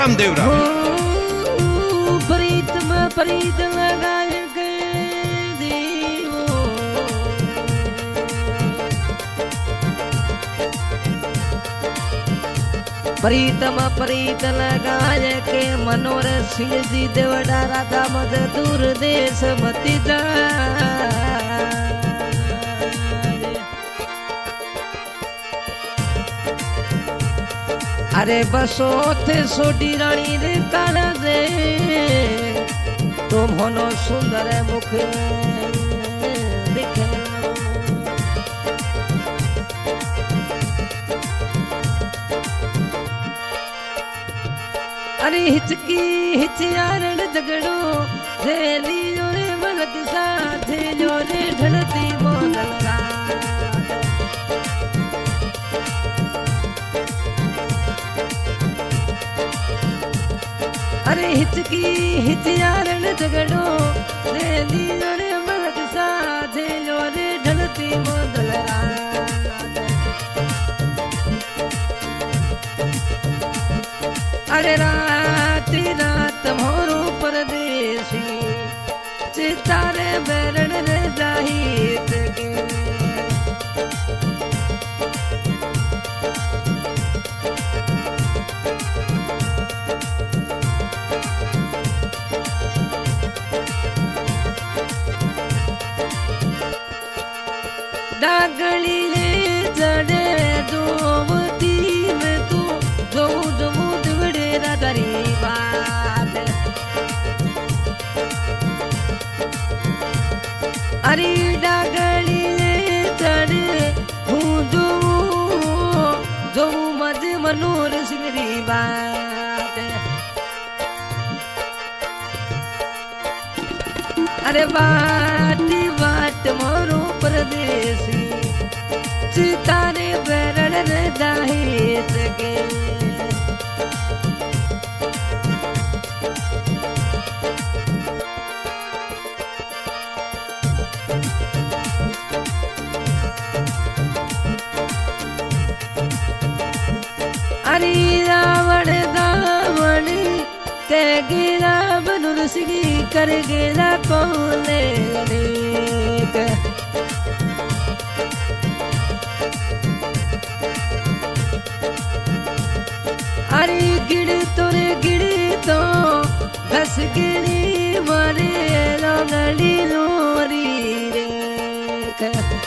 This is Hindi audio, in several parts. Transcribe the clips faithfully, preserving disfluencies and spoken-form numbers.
रामदेव राम प्रीत में प्रीत लगाए के दीवो प्रीत में प्रीत लगाए के मनोहर सिंह जी देवड़ा राधा मद दूर देश मती जा अरे बसो थे सोडी रानी रे काला दे तुम होनो सुंदर मुख दिखे अरे हिचकी हिचियारण झगड़ो झेली जोरे मलक साथ जोरे ढलती मोदल अरे हिचकी हिचियारण झगड़ो रेली जोरे मलक साथे जोरे ढलती मोदल रात अरे रात रात मोरो परदेसी चितारे बैरण रे जाहित के डागली ले जड़े जोवती में तू जो जो दुबड़े राधारी बात अरे डागली ले जड़े हूँ जो जो मज मनोहर सिंह री बात अरे बाटी बाट मोरो परदेसी चितारे बैरण रे जाहित के अरे रावण दावण के गिला बनूर सिंह कर गिला कोले रे अरे गिड़ तोरे गिड़ तो घस गिड़ी मारे लोगड़ी लोरी रे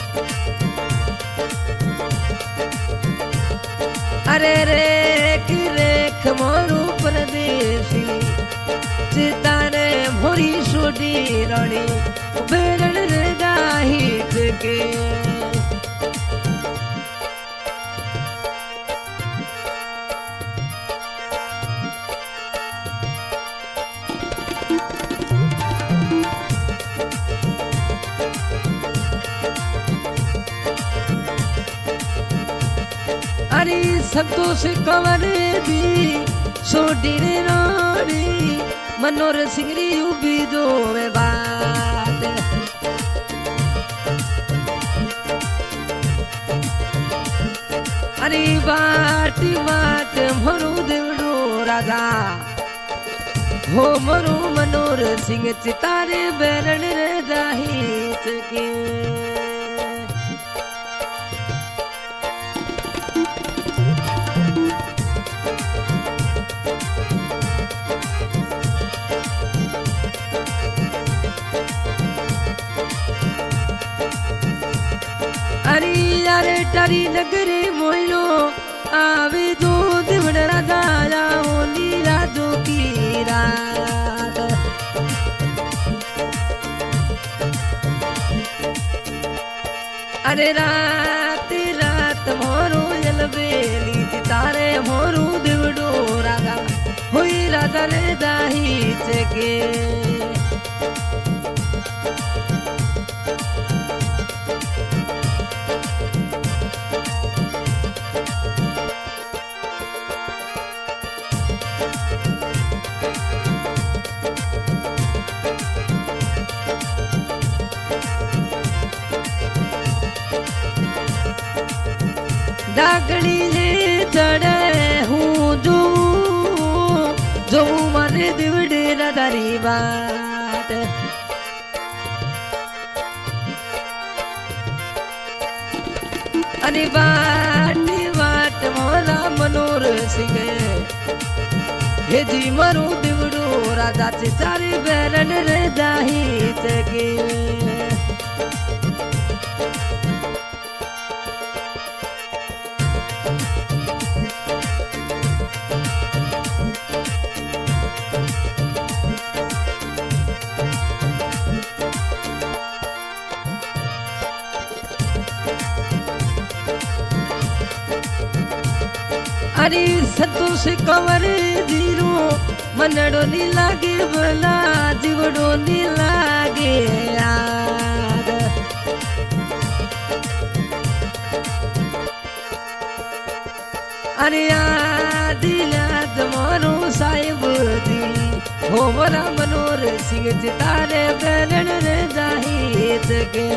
अरे रेख रेख मोरू परदेसी चितारे भोरी सोडी रानी बेरण रे जाहित के अरे संतोष कंवर दी सोडी रे रानी मनोहर सिंह री उबी दो में बात अरे बाटी बाट मरु देवड़ो राधा हो मरु मनोहर सिंह चितारे बैरण रे जाहित के अरे यारे टारी नगरे मोइलो आवे जो दिवड़ राधा जाओ लीला जो की रात अरे रात रात मोरू जलबेली चितारे मोरू दिवड़ो राधा हुई राधा रे दाहित के डागड़ी ले चढ़े हूँ जो जो मारे दिवडे राधारी बाट अरे बाटी बाट मोरा मनोर सिंह हे जी मारो दिवडो राधा चे चारे बैरन रे दाही चके अरे संतोष कंवर जीरो मनड़ो नी लागे भला जीवड़ो नी लागे याद अरे याद याद मोरो साहिब दी हो मोरा मनोर सिंह चितारे बैरण रे जाहिद के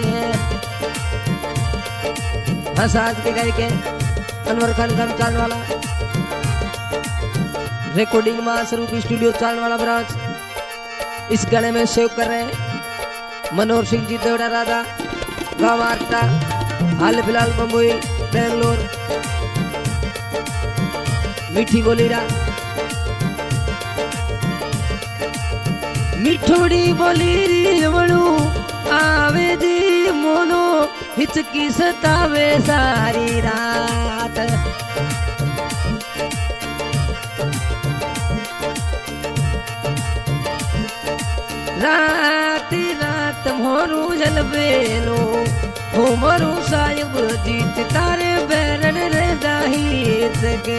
हसाज के गाय के अनवर खान का चालने वाला रिकॉर्डिंग में स्वरूप स्टूडियो चालने वाला ब्रांच इस गाने में सेव कर रहे हैं मनोहर सिंह जी देवड़ा राधा गाँव आटा हाल फिलहाल बम्बई बेंगलोर मीठी बोलीरा मिठोड़ी बोली बड़ू आवे जी मोनो हिचकी सतावे सारी रात रात रात मोरू जलबेलो हो मोरू साहिब जीत तारे बैरन रे दाही सके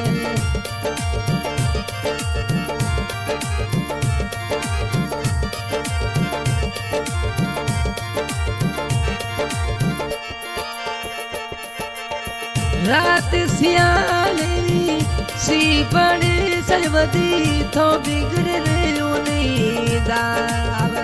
रात सियाली सी बड़े सजवती थो बिगड़ रे उनी दाव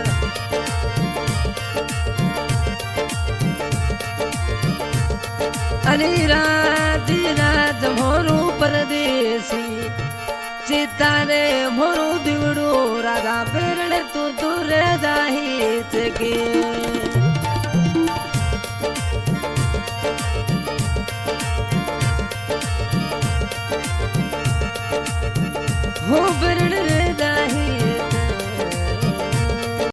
अरे रात रात मोरू परदेसी चितारे मोरू दिवड़ो राधा बेरड़ तू दूर दाही चके